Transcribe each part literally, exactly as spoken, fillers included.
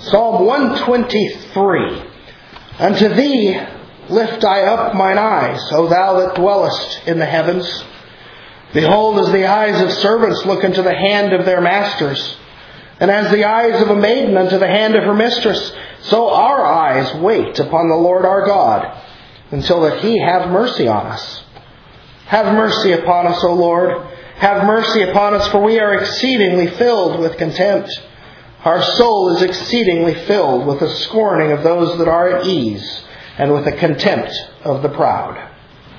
Psalm one twenty-three. Unto Thee lift I up mine eyes, O Thou that dwellest in the heavens. Behold, as the eyes of servants look into the hand of their masters, and as the eyes of a maiden unto the hand of her mistress, so our eyes wait upon the Lord our God, until that He have mercy on us. Have mercy upon us, O Lord. Have mercy upon us, for we are exceedingly filled with contempt. Our soul is exceedingly filled with the scorning of those that are at ease, and with the contempt of the proud.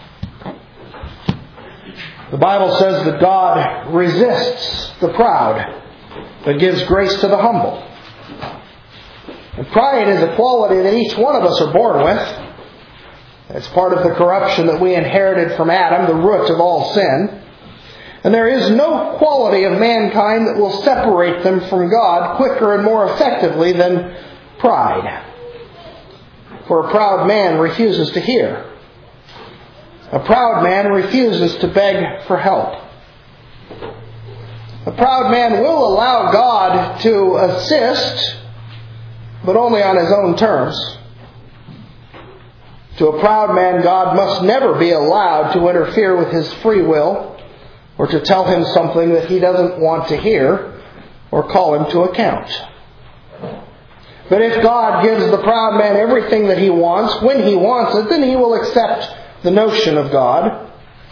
The Bible says that God resists the proud, but gives grace to the humble. And pride is a quality that each one of us are born with. It's part of the corruption that we inherited from Adam, the root of all sin. And there is no quality of mankind that will separate them from God quicker and more effectively than pride. For a proud man refuses to hear. A proud man refuses to beg for help. A proud man will allow God to assist, but only on His own terms. To a proud man, God must never be allowed to interfere with his free will, or to tell him something that he doesn't want to hear, or call him to account. But if God gives the proud man everything that he wants, when he wants it, then he will accept the notion of God.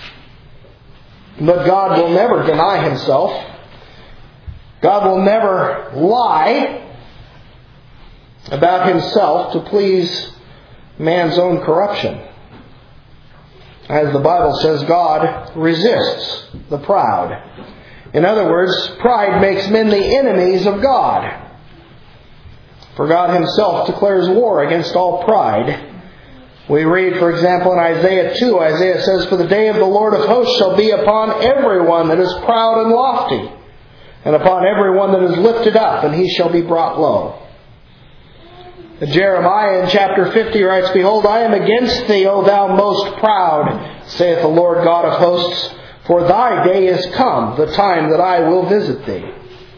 But God will never deny Himself. God will never lie about Himself to please man's own corruption. As the Bible says, God resists the proud. In other words, pride makes men the enemies of God. For God Himself declares war against all pride. We read, for example, in Isaiah two, Isaiah says, For the day of the Lord of hosts shall be upon everyone that is proud and lofty, and upon everyone that is lifted up, and he shall be brought low. Jeremiah in chapter fifty writes, Behold, I am against thee, O thou most proud, saith the Lord God of hosts, for thy day is come, the time that I will visit thee.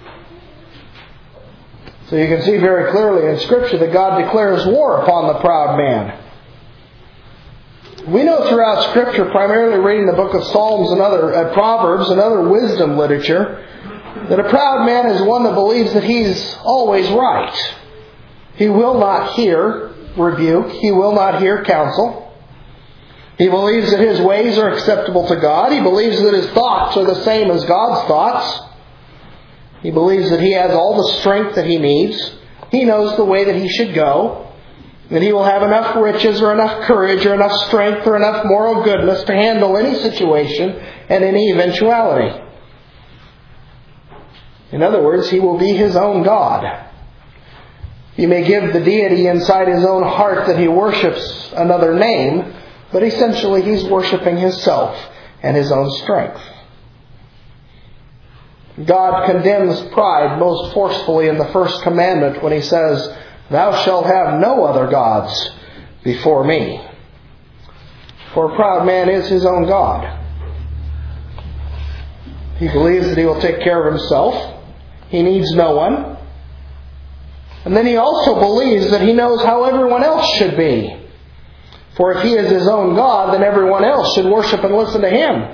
So you can see very clearly in Scripture that God declares war upon the proud man. We know throughout Scripture, primarily reading the book of Psalms and other uh, Proverbs and other wisdom literature, that a proud man is one that believes that he's always right. He will not hear rebuke. He will not hear counsel. He believes that his ways are acceptable to God. He believes that his thoughts are the same as God's thoughts. He believes that he has all the strength that he needs. He knows the way that he should go. That he will have enough riches or enough courage or enough strength or enough moral goodness to handle any situation and any eventuality. In other words, he will be his own God. He may give the deity inside his own heart that he worships another name, but essentially he's worshiping himself and his own strength. God condemns pride most forcefully in the first commandment when He says, Thou shalt have no other gods before me. For a proud man is his own God. He believes that he will take care of himself. He needs no one. And then he also believes that he knows how everyone else should be. For if he is his own God, then everyone else should worship and listen to him.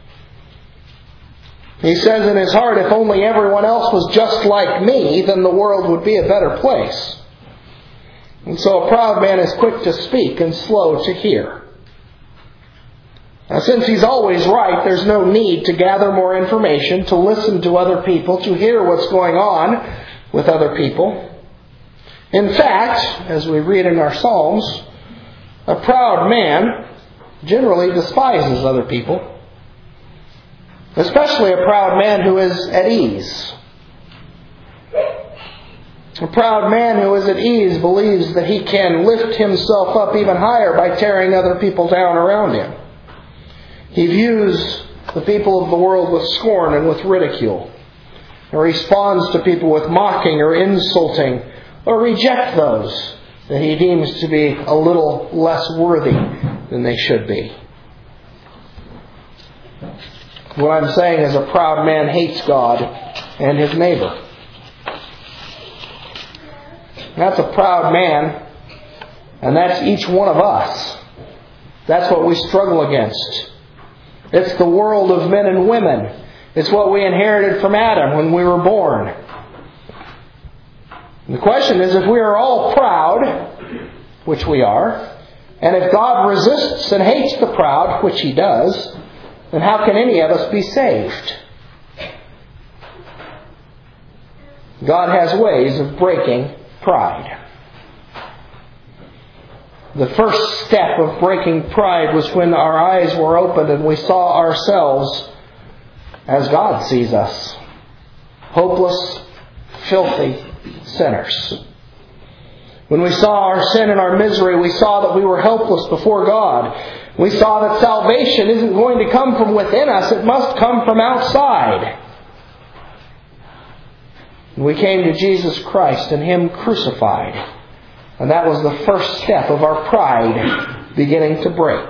He says in his heart, if only everyone else was just like me, then the world would be a better place. And so a proud man is quick to speak and slow to hear. Now, since he's always right, there's no need to gather more information, to listen to other people, to hear what's going on with other people. In fact, as we read in our Psalms, a proud man generally despises other people. Especially a proud man who is at ease. A proud man who is at ease believes that he can lift himself up even higher by tearing other people down around him. He views the people of the world with scorn and with ridicule, and responds to people with mocking or insulting, or rejects those that he deems to be a little less worthy than they should be. What I'm saying is a proud man hates God and his neighbor. That's a proud man. And that's each one of us. That's what we struggle against. It's the world of men and women. It's what we inherited from Adam when we were born. And the question is, if we are all proud, which we are, and if God resists and hates the proud, which He does, then how can any of us be saved? God has ways of breaking pride. The first step of breaking pride was when our eyes were opened and we saw ourselves as God sees us. Hopeless, filthy sinners. When we saw our sin and our misery, we saw that we were helpless before God. We saw that salvation isn't going to come from within us, it must come from outside. We came to Jesus Christ and Him crucified. And that was the first step of our pride beginning to break.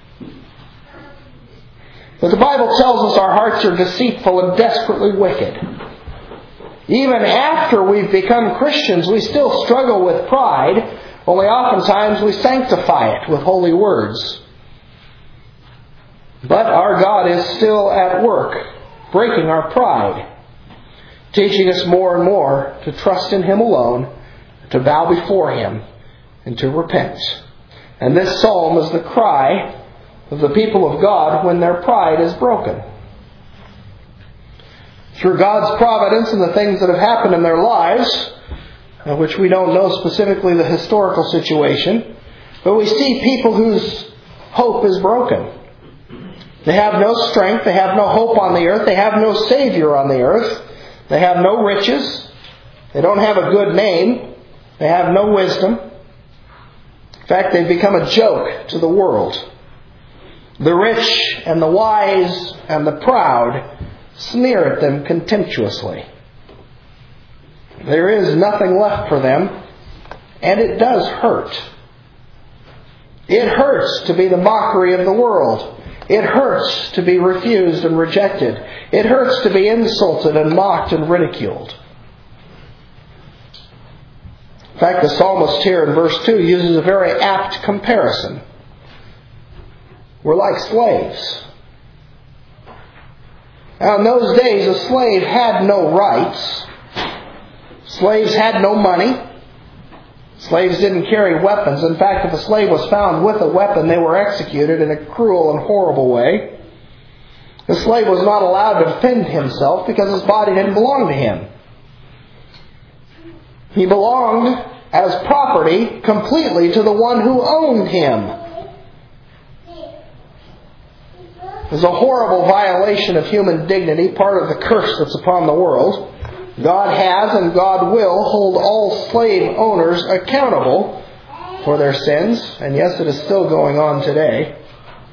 But the Bible tells us our hearts are deceitful and desperately wicked. Even after we've become Christians, we still struggle with pride, only oftentimes we sanctify it with holy words. But our God is still at work, breaking our pride, teaching us more and more to trust in Him alone, to bow before Him, and to repent. And this psalm is the cry of the people of God when their pride is broken. Through God's providence and the things that have happened in their lives, which we don't know specifically the historical situation, but we see people whose hope is broken. They have no strength, they have no hope on the earth, they have no Savior on the earth, they have no riches, they don't have a good name, they have no wisdom. In fact, they've become a joke to the world. The rich and the wise and the proud sneer at them contemptuously. There is nothing left for them, and it does hurt. It hurts to be the mockery of the world. It hurts to be refused and rejected. It hurts to be insulted and mocked and ridiculed. In fact, the psalmist here in verse two uses a very apt comparison. We're like slaves. Now, in those days, a slave had no rights. Slaves had no money. Slaves didn't carry weapons. In fact, if a slave was found with a weapon, they were executed in a cruel and horrible way. The slave was not allowed to defend himself because his body didn't belong to him. He belonged as property completely to the one who owned him. It was a horrible violation of human dignity, part of the curse that's upon the world. God has and God will hold all slave owners accountable for their sins, and yes, it is still going on today.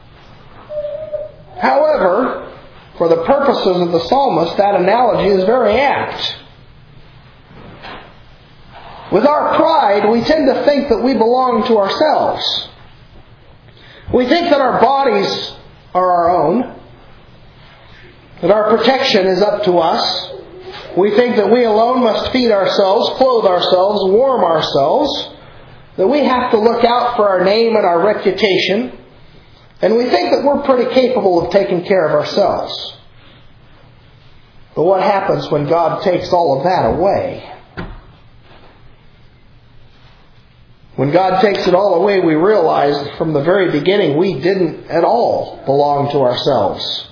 However, for the purposes of the psalmist, that analogy is very apt. With our pride, we tend to think that we belong to ourselves. We think that our bodies are our own, that our protection is up to us. We think that we alone must feed ourselves, clothe ourselves, warm ourselves, that we have to look out for our name and our reputation, and we think that we're pretty capable of taking care of ourselves. But what happens when God takes all of that away? When God takes it all away, we realize that from the very beginning we didn't at all belong to ourselves.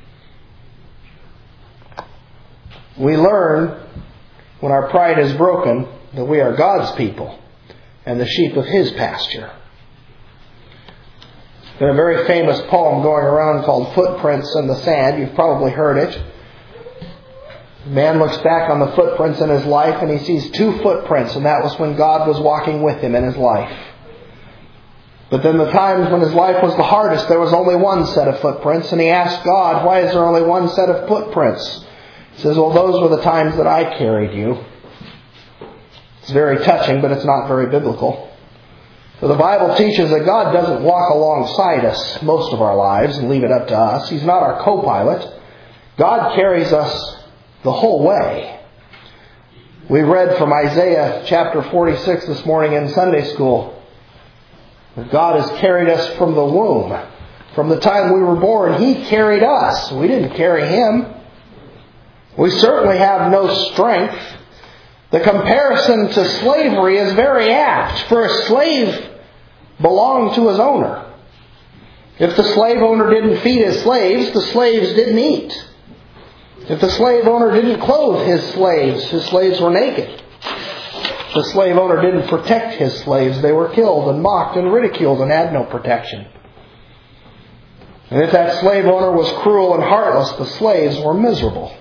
We learn, when our pride is broken, that we are God's people and the sheep of His pasture. There's a very famous poem going around called Footprints in the Sand. You've probably heard it. The man looks back on the footprints in his life and he sees two footprints, and that was when God was walking with him in his life. But then the times when his life was the hardest, there was only one set of footprints, and he asked God, why is there only one set of footprints? He says, well, those were the times that I carried you. It's very touching, but it's not very biblical. So the Bible teaches that God doesn't walk alongside us most of our lives and leave it up to us. He's not our co-pilot. God carries us the whole way. We read from Isaiah chapter forty-six this morning in Sunday school that God has carried us from the womb. From the time we were born, He carried us. We didn't carry Him. We certainly have no strength. The comparison to slavery is very apt, for a slave belonged to his owner. If the slave owner didn't feed his slaves, the slaves didn't eat. If the slave owner didn't clothe his slaves, his slaves were naked. If the slave owner didn't protect his slaves, they were killed and mocked and ridiculed and had no protection. And if that slave owner was cruel and heartless, the slaves were miserable.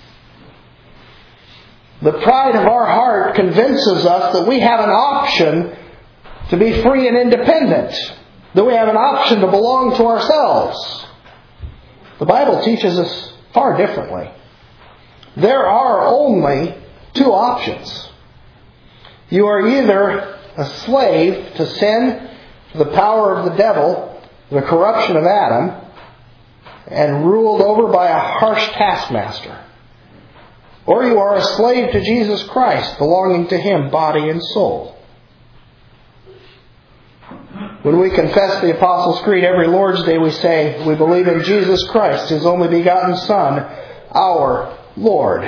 The pride of our heart convinces us that we have an option to be free and independent, that we have an option to belong to ourselves. The Bible teaches us far differently. There are only two options. You are either a slave to sin, to the power of the devil, the corruption of Adam, and ruled over by a harsh taskmaster. Or you are a slave to Jesus Christ, belonging to Him, body and soul. When we confess the Apostles' Creed every Lord's Day, we say, we believe in Jesus Christ, His only begotten Son, our Lord.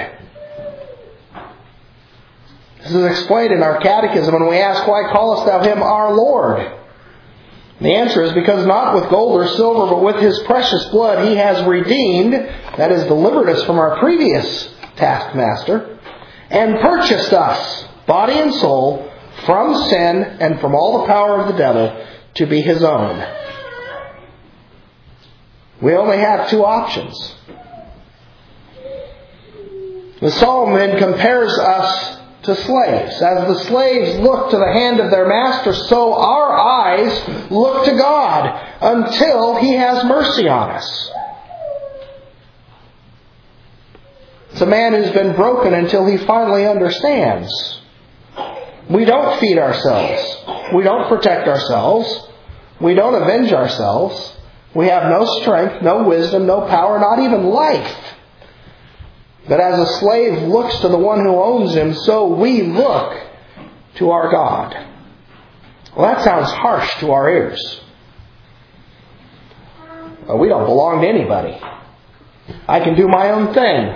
This is explained in our catechism, and we ask, why callest thou Him our Lord? And the answer is because not with gold or silver, but with His precious blood He has redeemed, that is, delivered us from our previous taskmaster, and purchased us, body and soul, from sin and from all the power of the devil, to be His own. We only have two options. The Psalm then compares us to slaves. As the slaves look to the hand of their master, so our eyes look to God until He has mercy on us. It's a man who's been broken until he finally understands. We don't feed ourselves. We don't protect ourselves. We don't avenge ourselves. We have no strength, no wisdom, no power, not even life. But as a slave looks to the one who owns him, so we look to our God. Well, that sounds harsh to our ears. Well, we don't belong to anybody. I can do my own thing.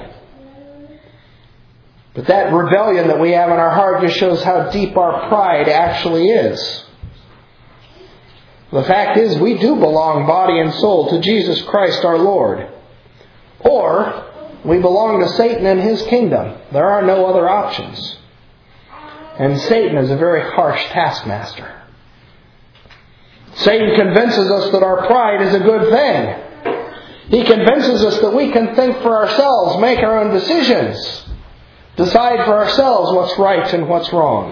But that rebellion that we have in our heart just shows how deep our pride actually is. The fact is, we do belong body and soul to Jesus Christ our Lord. Or we belong to Satan and his kingdom. There are no other options. And Satan is a very harsh taskmaster. Satan convinces us that our pride is a good thing. He convinces us that we can think for ourselves, make our own decisions, decide for ourselves what's right and what's wrong.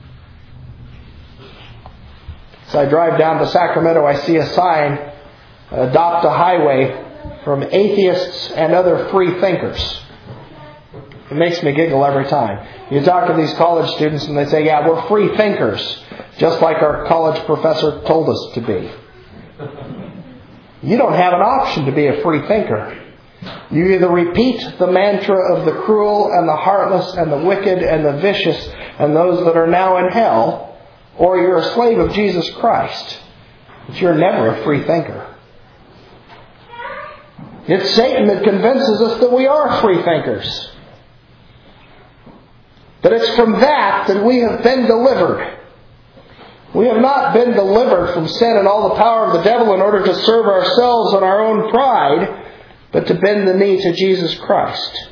As I drive down to Sacramento, I see a sign, adopt a highway, from atheists and other free thinkers. It makes me giggle every time. You talk to these college students and they say, yeah, we're free thinkers, just like our college professor told us to be. You don't have an option to be a free thinker. You either repeat the mantra of the cruel and the heartless and the wicked and the vicious and those that are now in hell, or you're a slave of Jesus Christ. But you're never a free thinker. It's Satan that convinces us that we are free thinkers. But it's from that that we have been delivered. We have not been delivered from sin and all the power of the devil in order to serve ourselves and our own pride, but to bend the knee to Jesus Christ.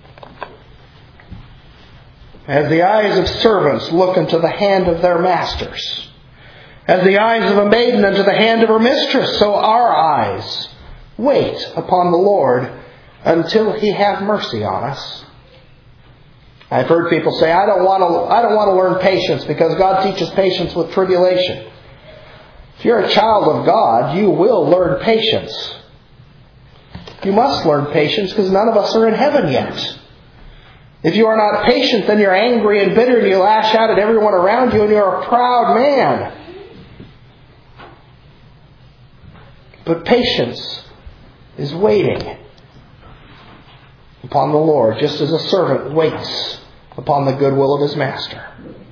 As the eyes of servants look into the hand of their masters, as the eyes of a maiden into the hand of her mistress, so our eyes wait upon the Lord until He have mercy on us. I've heard people say, I don't want to, I don't want to learn patience because God teaches patience with tribulation. If you're a child of God, you will learn patience. You must learn patience because none of us are in heaven yet. If you are not patient, then you're angry and bitter and you lash out at everyone around you and you're a proud man. But patience is waiting upon the Lord, just as a servant waits upon the goodwill of his master.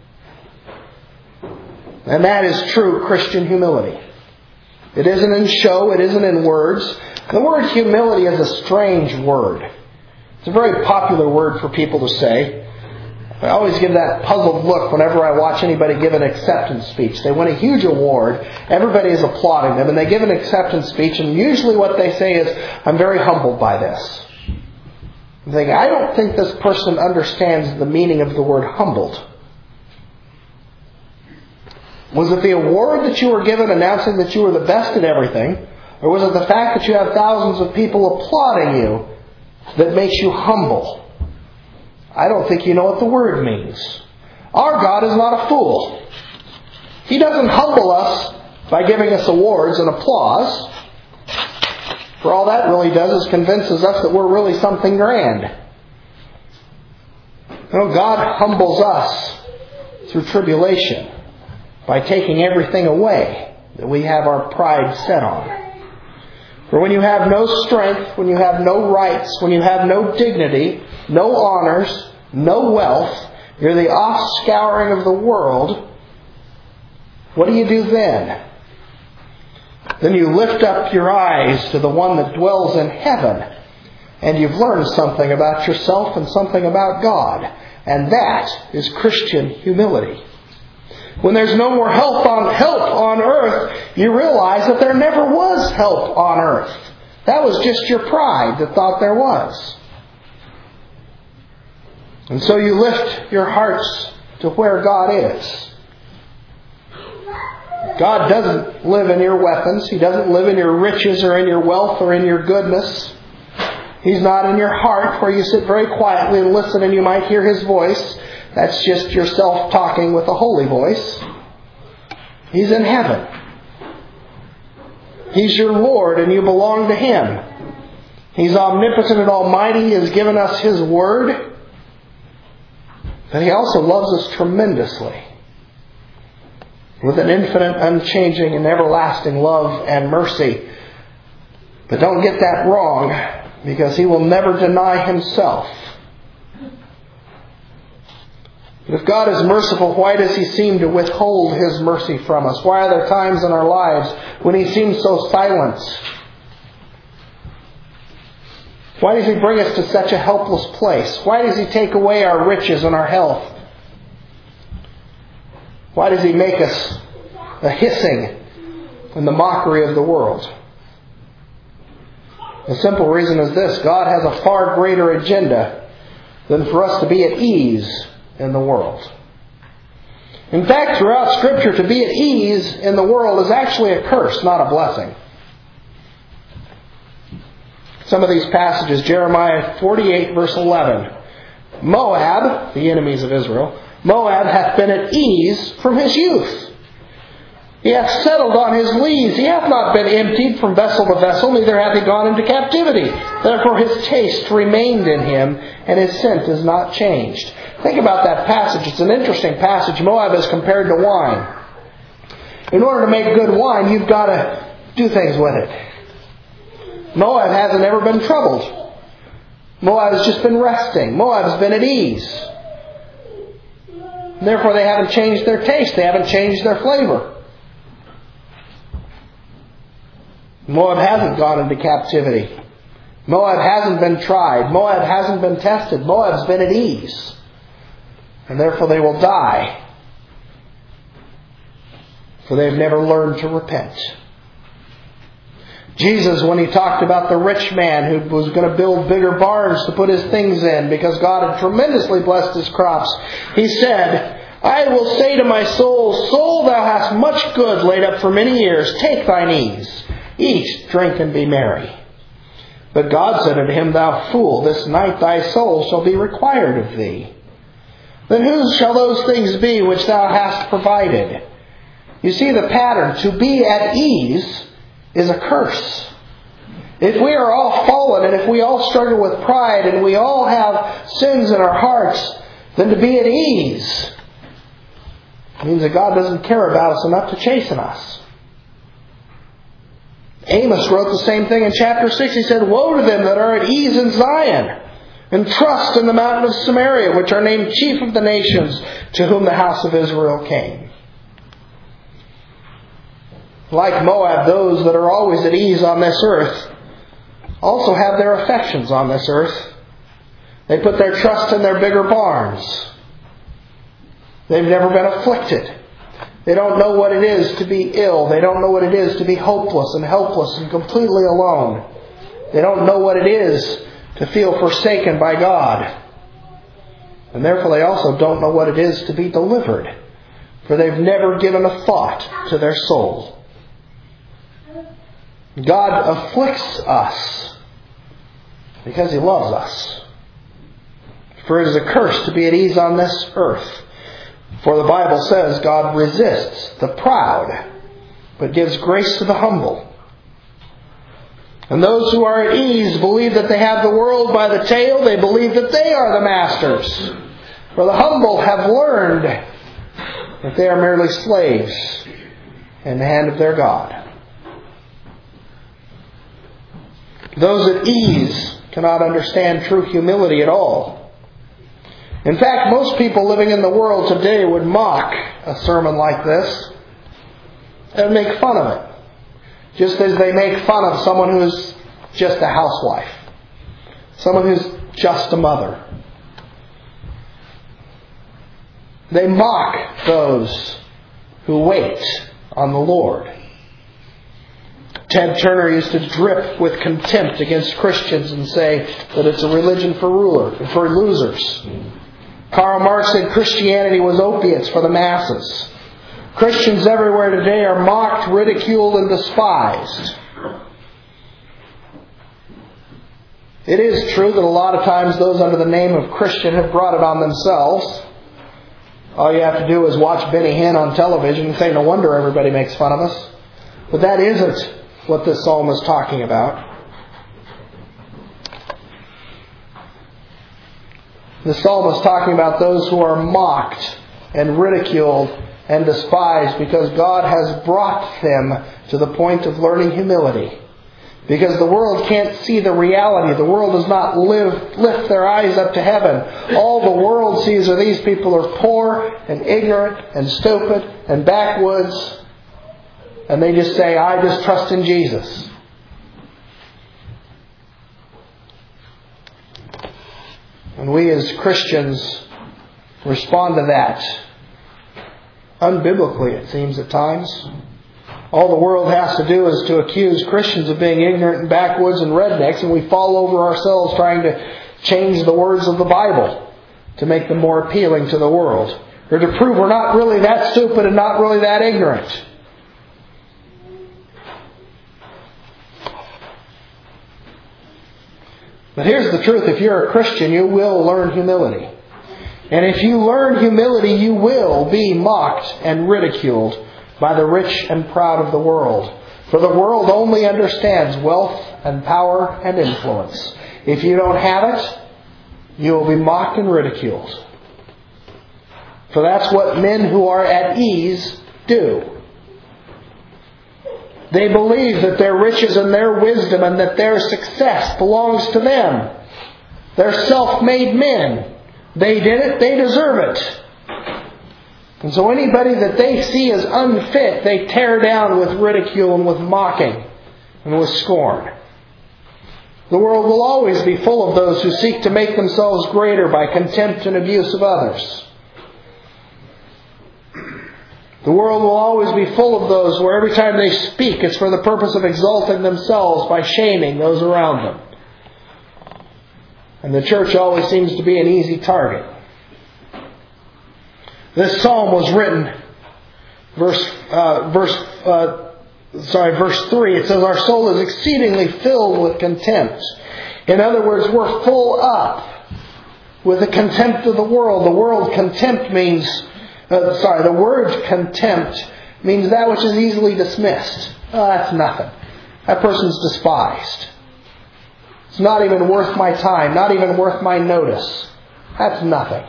And that is true Christian humility. It isn't in show, it isn't in words. The word humility is a strange word. It's a very popular word for people to say. I always give that puzzled look whenever I watch anybody give an acceptance speech. They win a huge award, everybody is applauding them, and they give an acceptance speech, and usually what they say is, I'm very humbled by this. I'm thinking, I don't think this person understands the meaning of the word humbled. Was it the award that you were given announcing that you were the best at everything? Or was it the fact that you have thousands of people applauding you that makes you humble? I don't think you know what the word means. Our God is not a fool. He doesn't humble us by giving us awards and applause. For all that really does is convinces us that we're really something grand. No, God humbles us through tribulation by taking everything away that we have our pride set on. For when you have no strength, when you have no rights, when you have no dignity, no honors, no wealth, you're the offscouring of the world, what do you do then? Then you lift up your eyes to the one that dwells in heaven, and you've learned something about yourself and something about God. And that is Christian humility. When there's no more help on help on earth, you realize that there never was help on earth. That was just your pride that thought there was. And so you lift your hearts to where God is. God doesn't live in your weapons. He doesn't live in your riches or in your wealth or in your goodness. He's not in your heart where you sit very quietly and listen and you might hear His voice. That's just yourself talking with a holy voice. He's in heaven. He's your Lord and you belong to Him. He's omnipotent and almighty. He has given us His Word. But He also loves us tremendously with an infinite, unchanging, and everlasting love and mercy. But don't get that wrong, because He will never deny Himself. But if God is merciful, why does He seem to withhold His mercy from us? Why are there times in our lives when He seems so silent? Why does He bring us to such a helpless place? Why does He take away our riches and our health? Why does He make us a hissing and the mockery of the world? The simple reason is this: God has a far greater agenda than for us to be at ease in the world. In fact, throughout Scripture, to be at ease in the world is actually a curse, not a blessing. Some of these passages, Jeremiah forty-eight verse eleven. Moab, the enemies of Israel, Moab hath been at ease from his youth. He hath settled on his lees. He hath not been emptied from vessel to vessel, neither hath he gone into captivity. Therefore his taste remained in him, and his scent is not changed. Think about that passage. It's an interesting passage. Moab is compared to wine. In order to make good wine, you've got to do things with it. Moab hasn't ever been troubled. Moab has just been resting. Moab has been at ease. Therefore they haven't changed their taste. They haven't changed their flavor. Moab hasn't gone into captivity. Moab hasn't been tried. Moab hasn't been tested. Moab's been at ease. And therefore they will die. For they've never learned to repent. Jesus, when He talked about the rich man who was going to build bigger barns to put his things in because God had tremendously blessed his crops, He said, I will say to my soul, Soul, thou hast much good laid up for many years. Take thine ease. Eat, drink, and be merry. But God said unto him, Thou fool, this night thy soul shall be required of thee. Then whose shall those things be which thou hast provided? You see the pattern. To be at ease is a curse. If we are all fallen, and if we all struggle with pride, and we all have sins in our hearts, then to be at ease means that God doesn't care about us enough to chasten us. Amos wrote the same thing in chapter six. He said, Woe to them that are at ease in Zion, and trust in the mountain of Samaria, which are named chief of the nations, to whom the house of Israel came. Like Moab, those that are always at ease on this earth also have their affections on this earth. They put their trust in their bigger barns. They've never been afflicted. They don't know what it is to be ill. They don't know what it is to be hopeless and helpless and completely alone. They don't know what it is to feel forsaken by God. And therefore they also don't know what it is to be delivered, for they've never given a thought to their soul. God afflicts us because He loves us. For it is a curse to be at ease on this earth. For the Bible says God resists the proud, but gives grace to the humble. And those who are at ease believe that they have the world by the tail. They believe that they are the masters. For the humble have learned that they are merely slaves in the hand of their God. Those at ease cannot understand true humility at all. In fact, most people living in the world today would mock a sermon like this and make fun of it, just as they make fun of someone who's just a housewife, someone who's just a mother. They mock those who wait on the Lord. Ted Turner used to drip with contempt against Christians and say that it's a religion for ruler, for losers. Karl Marx said Christianity was opiates for the masses. Christians everywhere today are mocked, ridiculed, and despised. It is true that a lot of times those under the name of Christian have brought it on themselves. All you have to do is watch Benny Hinn on television and say, no wonder everybody makes fun of us. But that isn't what this psalm is talking about. The psalm is talking about those who are mocked and ridiculed and despised because God has brought them to the point of learning humility. Because the world can't see the reality. The world does not live, lift their eyes up to heaven. All the world sees are these people are poor and ignorant and stupid and backwoods. And they just say, I just trust in Jesus. And we as Christians respond to that unbiblically, it seems at times. All the world has to do is to accuse Christians of being ignorant and backwoods and rednecks, and we fall over ourselves trying to change the words of the Bible to make them more appealing to the world, or to prove we're not really that stupid and not really that ignorant. But here's the truth. If you're a Christian, you will learn humility. And if you learn humility, you will be mocked and ridiculed by the rich and proud of the world. For the world only understands wealth and power and influence. If you don't have it, you will be mocked and ridiculed. For that's what men who are at ease do. They believe that their riches and their wisdom and that their success belongs to them. They're self-made men. They did it, they deserve it. And so anybody that they see as unfit, they tear down with ridicule and with mocking and with scorn. The world will always be full of those who seek to make themselves greater by contempt and abuse of others. The world will always be full of those where every time they speak, it's for the purpose of exalting themselves by shaming those around them. And the church always seems to be an easy target. This psalm was written, verse, uh, verse, uh, sorry, verse three. It says, "Our soul is exceedingly filled with contempt." In other words, we're full up with the contempt of the world. The word contempt means, uh, sorry, the word contempt means that which is easily dismissed. Oh, that's nothing. That person's despised. It's not even worth my time, not even worth my notice. That's nothing.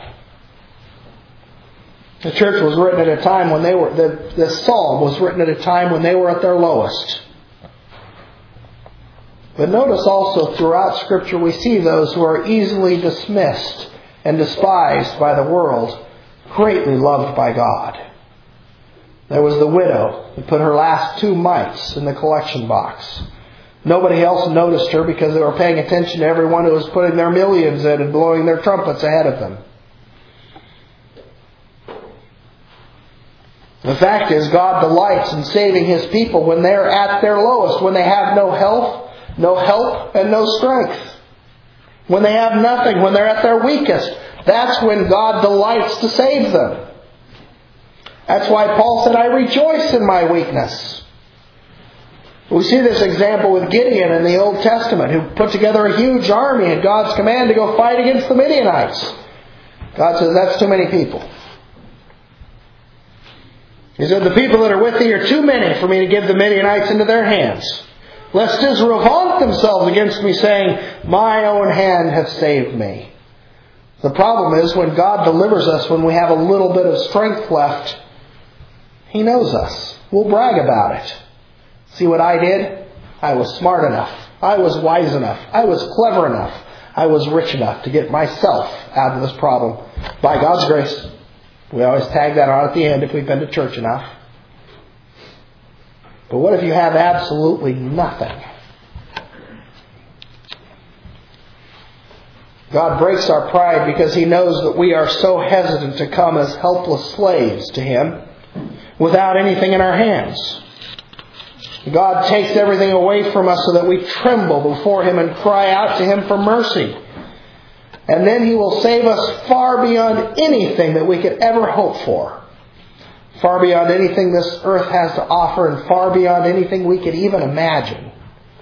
The church was written at a time when they were, the, the psalm was written at a time when they were at their lowest. But notice also throughout Scripture we see those who are easily dismissed and despised by the world, greatly loved by God. There was the widow who put her last two mites in the collection box. Nobody else noticed her because they were paying attention to everyone who was putting their millions in and blowing their trumpets ahead of them. The fact is, God delights in saving His people when they're at their lowest, when they have no health, no help, and no strength. When they have nothing, when they're at their weakest. That's when God delights to save them. That's why Paul said, I rejoice in my weakness. We see this example with Gideon in the Old Testament, who put together a huge army at God's command to go fight against the Midianites. God says, that's too many people. He said, the people that are with thee are too many for me to give the Midianites into their hands. Lest Israel vaunt themselves against me, saying, my own hand hath saved me. The problem is, when God delivers us, when we have a little bit of strength left, He knows us. We'll brag about it. See what I did? I was smart enough. I was wise enough. I was clever enough. I was rich enough to get myself out of this problem. By God's grace. We always tag that on at the end if we've been to church enough. But what if you have absolutely nothing? God breaks our pride because He knows that we are so hesitant to come as helpless slaves to Him without anything in our hands. God takes everything away from us so that we tremble before Him and cry out to Him for mercy. And then He will save us far beyond anything that we could ever hope for. Far beyond anything this earth has to offer, and far beyond anything we could even imagine.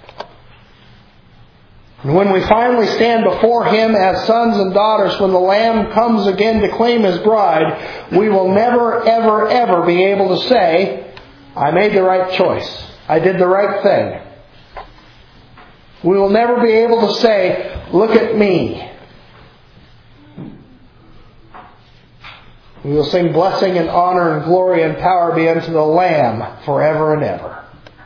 And when we finally stand before Him as sons and daughters, when the Lamb comes again to claim His bride, we will never, ever, ever be able to say, I made the right choice. I did the right thing. We will never be able to say, look at me. We will sing blessing and honor and glory and power be unto the Lamb forever and ever.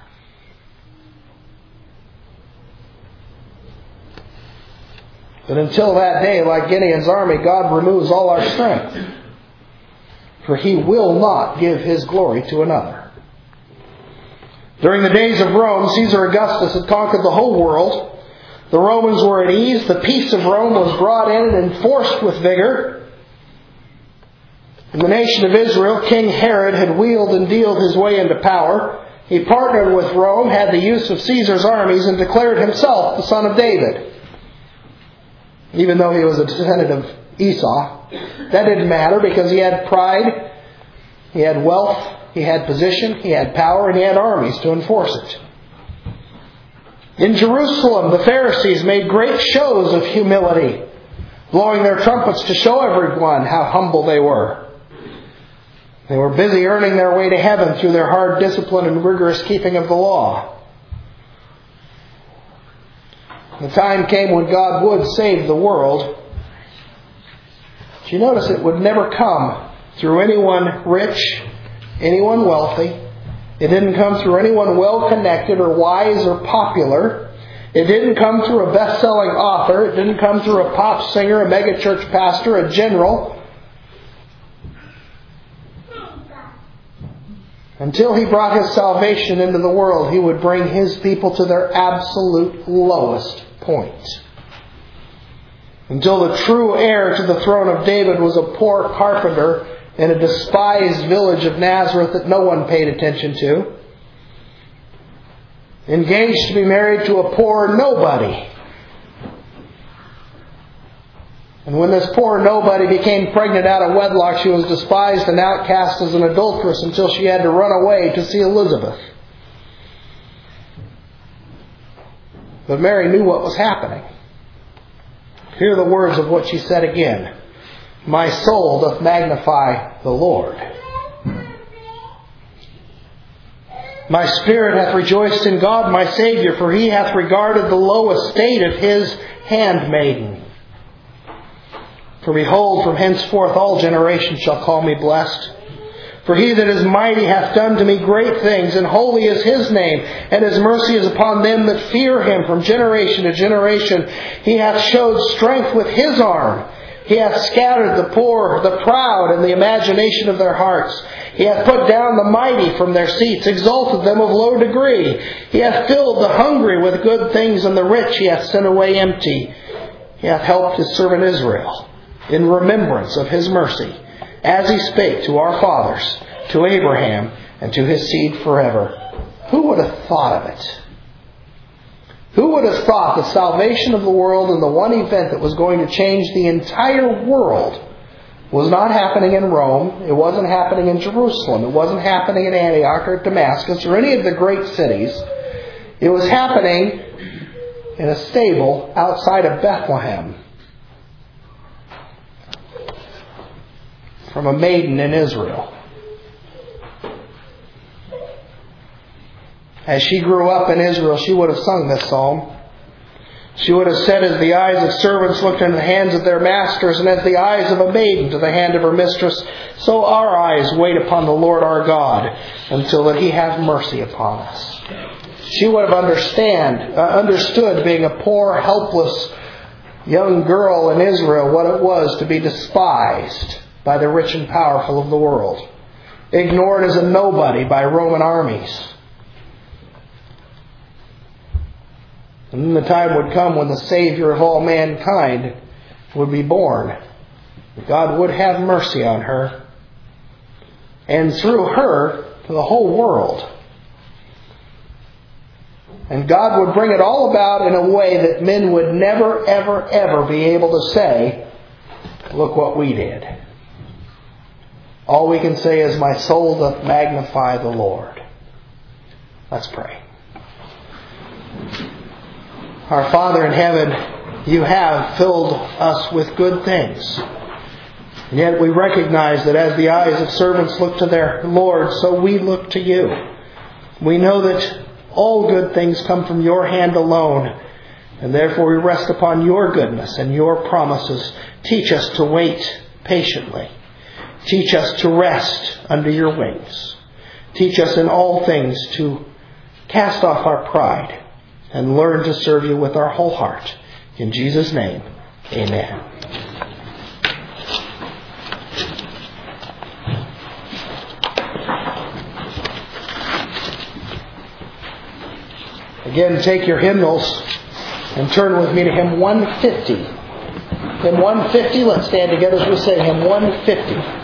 But until that day, like Gideon's army, God removes all our strength. For He will not give His glory to another. During the days of Rome, Caesar Augustus had conquered the whole world. The Romans were at ease. The peace of Rome was brought in and enforced with vigor. In the nation of Israel, King Herod had wheeled and dealed his way into power. He partnered with Rome, had the use of Caesar's armies, and declared himself the son of David. Even though he was a descendant of Esau, that didn't matter because he had pride, he had wealth, he had position, he had power, and he had armies to enforce it. In Jerusalem, the Pharisees made great shows of humility, blowing their trumpets to show everyone how humble they were. They were busy earning their way to heaven through their hard discipline and rigorous keeping of the law. The time came when God would save the world. But you notice it would never come through anyone rich, anyone wealthy. It didn't come through anyone well-connected or wise or popular. It didn't come through a best-selling author. It didn't come through a pop singer, a megachurch pastor, a general. Until He brought His salvation into the world, He would bring His people to their absolute lowest point. Until the true heir to the throne of David was a poor carpenter in a despised village of Nazareth that no one paid attention to. Engaged to be married to a poor nobody. And when this poor nobody became pregnant out of wedlock, she was despised and outcast as an adulteress until she had to run away to see Elizabeth. But Mary knew what was happening. Hear the words of what she said again. My soul doth magnify the Lord. My spirit hath rejoiced in God my Saviour, for He hath regarded the low estate of His handmaiden. For behold, from henceforth all generations shall call me blessed. For he that is mighty hath done to me great things, and holy is his name, and his mercy is upon them that fear him from generation to generation. He hath showed strength with his arm. He hath scattered the poor, the proud, in the imagination of their hearts. He hath put down the mighty from their seats, exalted them of low degree. He hath filled the hungry with good things, and the rich he hath sent away empty. He hath helped his servant Israel in remembrance of his mercy, as he spake to our fathers, to Abraham, and to his seed forever. Who would have thought of it? Who would have thought the salvation of the world and the one event that was going to change the entire world was not happening in Rome, it wasn't happening in Jerusalem, it wasn't happening in Antioch or Damascus or any of the great cities. It was happening in a stable outside of Bethlehem from a maiden in Israel. As she grew up in Israel, she would have sung this psalm. She would have said, as the eyes of servants looked into the hands of their masters, and as the eyes of a maiden to the hand of her mistress, so our eyes wait upon the Lord our God, until that He have mercy upon us. She would have understand, uh, understood, being a poor, helpless young girl in Israel, what it was to be despised by the rich and powerful of the world, ignored as a nobody by Roman armies. And then the time would come when the Savior of all mankind would be born. God would have mercy on her, and through her to the whole world. And God would bring it all about in a way that men would never, ever, ever be able to say, look what we did. All we can say is, my soul doth magnify the Lord. Let's pray. Our Father in heaven, You have filled us with good things. And yet we recognize that as the eyes of servants look to their Lord, so we look to You. We know that all good things come from Your hand alone, and therefore we rest upon Your goodness and Your promises. Teach us to wait patiently. Teach us to rest under Your wings. Teach us in all things to cast off our pride and learn to serve You with our whole heart. In Jesus' name, amen. Again, take your hymnals and turn with me to hymn one fifty. Hymn one fifty, let's stand together as we say hymn one fifty.